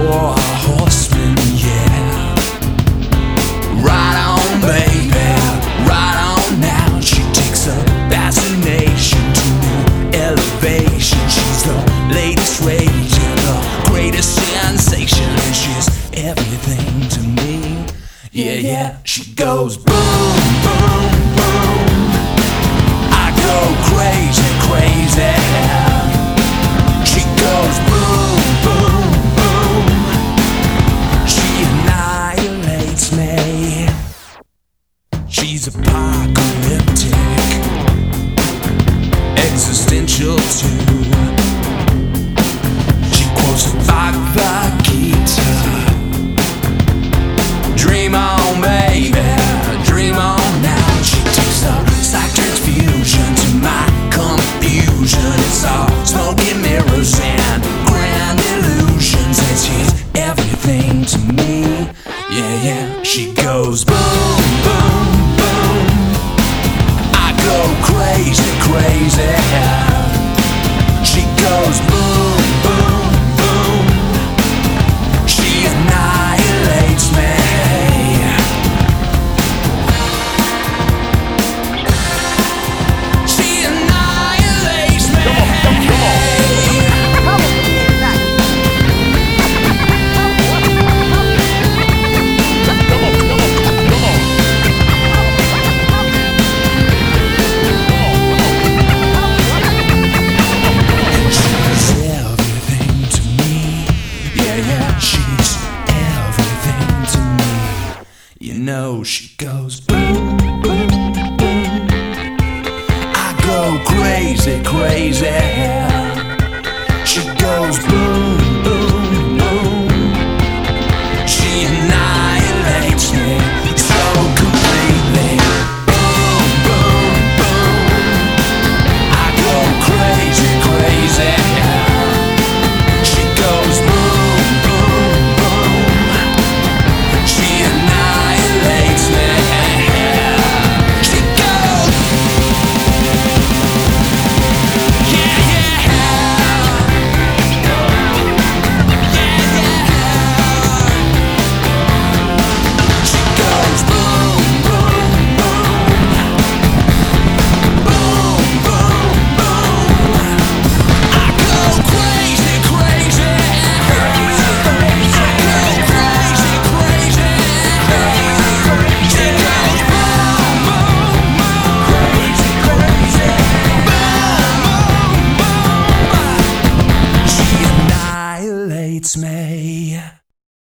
four horsemen, yeah. Right on, baby, right on now. She takes a fascination to new elevation. She's the latest rage and the greatest sensation, and she's everything to me. Yeah, yeah, she goes boom, boom, boom. I go crazy, crazy. She goes boom, boom, boom. She annihilates me. She's apocalyptic, existential too. She quotes the Bhagavad Gita. Dream on, baby, dream on now. She takes a psych transfusion to my confusion. It's all smoke and mirrors and grand illusions, and she's everything to me. Yeah, yeah, she goes boom, boom, boom. I go crazy, crazy. She goes boom, boom, boom. She annihilates me. She goes boom, boom, boom. I go crazy, crazy. She goes boom, boom, boom. She annihilates me so completely. Boom, boom, boom. I go crazy, crazy. She goes boom, boom, boom. She annihilates me. She goes. Yeah, yeah. Yeah, yeah. She goes boom, boom, boom. Boom, boom, boom. I go crazy, crazy. I go crazy, crazy. She goes boom, boom, boom. Crazy, crazy. Boom, boom, boom. She annihilates me.